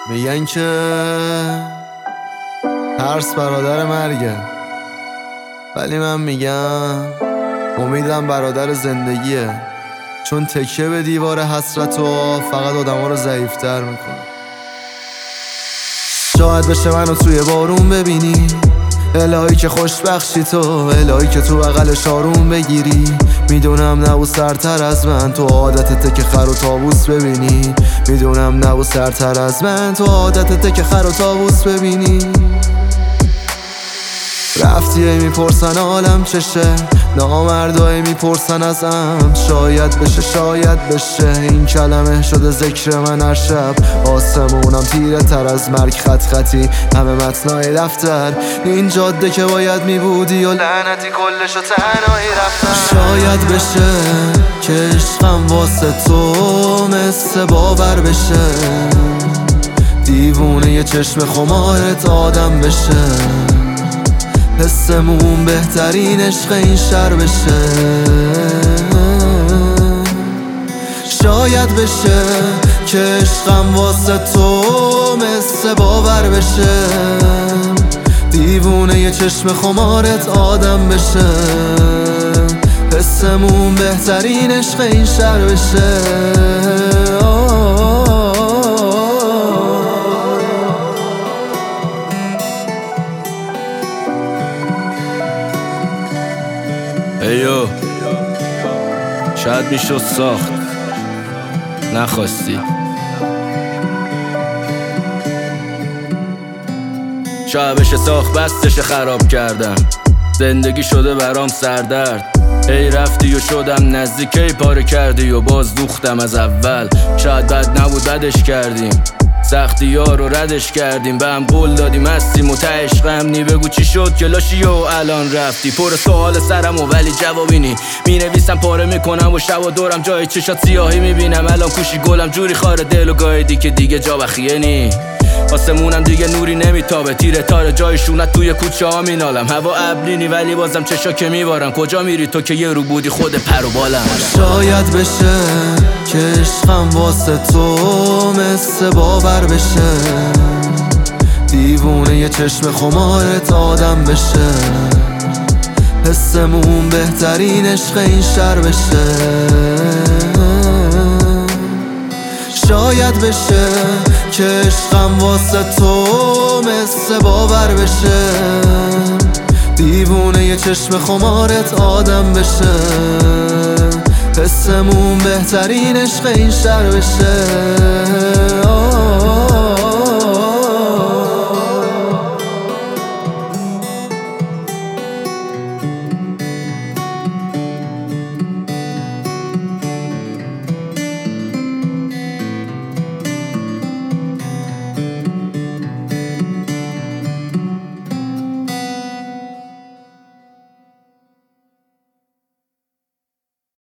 میگن که ترس برادر مرگه، ولی من میگم امیدم برادر زندگیه، چون تکیه به دیوار حسرت و فقط آدم ها رو ضعیفتر میکنه. شاید بشه منو توی بارون ببینی، الهی که خوشبخشی تو، الهی که تو بغلش آروم بگیری. میدونم نبو سرتر از من، تو عادتته که خر و تابوس ببینی. میدونم نبو سرتر از من، تو عادتته که خر و تابوس ببینی. رفتی میپرسن عالم چشه، نامردای میپرسن ازم شاید بشه شاید بشه. این کلمه شده ذکر من هر شب، آسمونم تیره تر از مرگ، خط خطی همه متنای دفتر. این جاده که باید میبودی و لعنتی کلشو تنهایی رفتن. شاید بشه که عشقم واسه تو مثل باور بشه، دیوونه یه چشم خمارت آدم بشه. حسمون بهترین عشق این شهر بشه. شاید بشه که عشقم واسه تو مثل باور بشه، دیوونه یه چشم خمارت آدم بشه. حسمون بهترین عشق این شهر بشه. ایو شاید میشد ساخت، نخواستی. شاید بشه ساخت، بستش خراب کردم. زندگی شده برام سردرد. ای رفتی و شدم نزدیک، ای پاره کردی و باز دوختم از اول. شاید بد نبود بدش کردیم، سختی ها رو ردش کردیم. به هم قول دادیم هستیم و ته عشقم نی. بگو چی شد که لاشی و الان رفتی. پر سوال سرم و ولی جوابی نی. می نویسم پاره میکنم و شب و دورم جای چشات سیاهی میبینم. الان کوشی گلم جوری خاره دل و گایدی که دیگه جا بخیه نی. آسمونم دیگه نوری نمیتابه، تیره تاره جایشونت توی کوچه ها مینالم. هوا ابرینی ولی بازم چشا که میبارم. کجا میری تو که یه رو بودی خود پر و بالم. شاید بشه که عشقم واسه تو مثل باور بشه، دیوونه یه چشم خمارت آدم بشه. حسمون بهترین عشق این شهر بشه. شاید بشه که عشقم واسه تو مثل باور بشه، دیوونه یه چشم خمارت آدم بشه. حسمون بهترین عشق این شهر بشه.